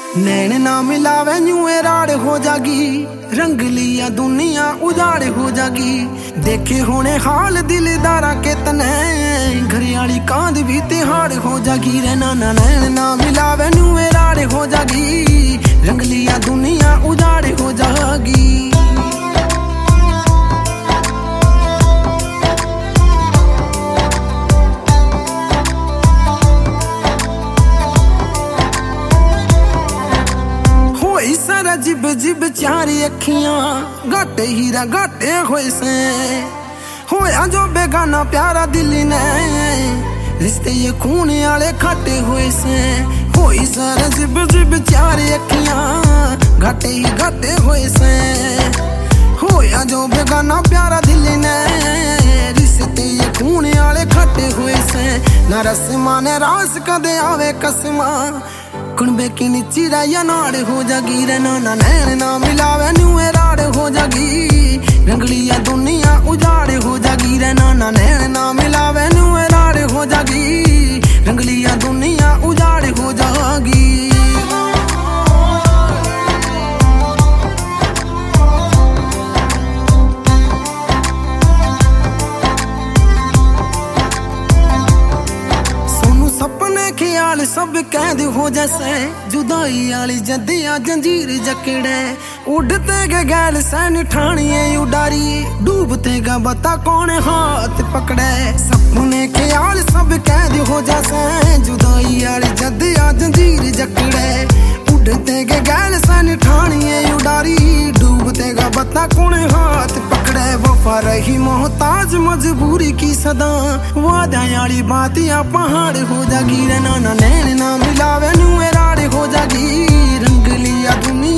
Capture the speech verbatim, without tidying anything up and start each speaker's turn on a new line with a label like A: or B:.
A: नैन ना मिलावे न्यू राड़ हो जागी, रंग लिया दुनिया उजाड़ हो जागी। देखे होने हाल दिलदारा के तने, घरियाली कांद भी तिहाड़ हो जागी। रे ना ना नैन ना मिलावे न्यू राड़ हो जागी, रंग लिया दुनिया उजाड़ हो जागी। सारा जिब जिब चारी अखियां गाटे हीरा गाटे होए से, होया जो बेगाना प्यारा दिल ने, रिश्ते ये खून आले खाटे होए से। होई सारा जिब जिब चारी अखियां गाटे ही गाटे होए से, होया जो बेगाना प्यारा दिल ने, रिश्ते ये खून आले खाटे होए से। न रस्मा ने रास कदे आवे कसमा, कुणबे की चिरा या नाड़ हो जागी। रे ना ना नैन ना मिलावे न्यू राड़ हो जागी, रंगलिया दुनिया उजाड़ हो जागी। रे ना ना नैन ना मिलावे न्यू राड़ हो जागी, रंगलिया दुनिया उजाड़ हो जागी। ख्याल सब कैद हो जैसे, जुदाई आली जदिया जंजीर जकड़े। उड़ते गे गैल सैन ठाणिए उडारी, डूबते गा बता कौन हाथ पकड़े। सपने ख्याल सब कैद हो जैसे, जुदाई आली जदिया जंजीर जकड़े। उड़ते गे गैल सैन ठाणिए उडारी, डूबते गा बता कौन हाथ पकड़े। वफा रही मोहताज मजबूरी की सदा, वादा यारी बात या पहाड़ हो जागी। रे ना ना नैन ना मिलावे न्यू राड़ हो जागी, रंग लिया दुनिया